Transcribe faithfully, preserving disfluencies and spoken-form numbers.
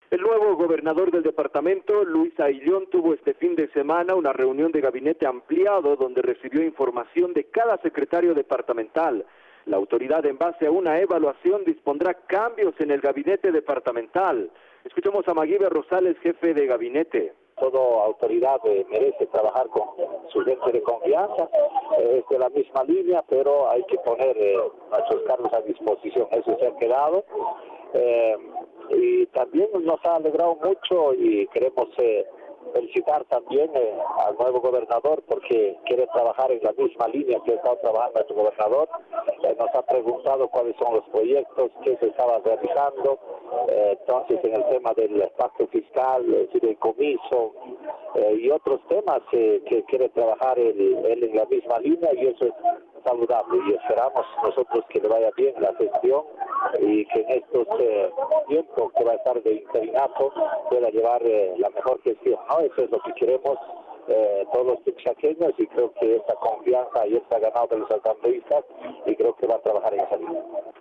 El nuevo gobernador del departamento, Luis Ayllón, tuvo este fin de semana una reunión de gabinete ampliado donde recibió información de cada secretario departamental. La autoridad, en base a una evaluación, dispondrá cambios en el gabinete departamental. Escuchemos a Maguibe Rosales, jefe de gabinete. Toda autoridad eh, merece trabajar con su gente de confianza, eh, es de la misma línea, pero hay que poner eh, nuestros cargos a disposición. Eso se ha quedado. Eh, y también nos ha alegrado mucho y queremos eh, felicitar también eh, al nuevo gobernador porque quiere trabajar en la misma línea que ha estado trabajando nuestro gobernador. Eh, nos ha preguntado cuáles son los proyectos que se estaban realizando, eh, entonces en el tema del pacto fiscal, el fideicomiso eh, y otros temas eh, que quiere trabajar él, él en la misma línea, y eso es saludable, y esperamos nosotros que le vaya bien la gestión y que en estos eh, tiempos que va a estar de interinato pueda llevar eh, la mejor gestión, ¿no? Eso es lo que queremos eh, todos los tuxaqueños, y creo que esta confianza y está ganado de los asambleístas y creo que va a trabajar en esa línea.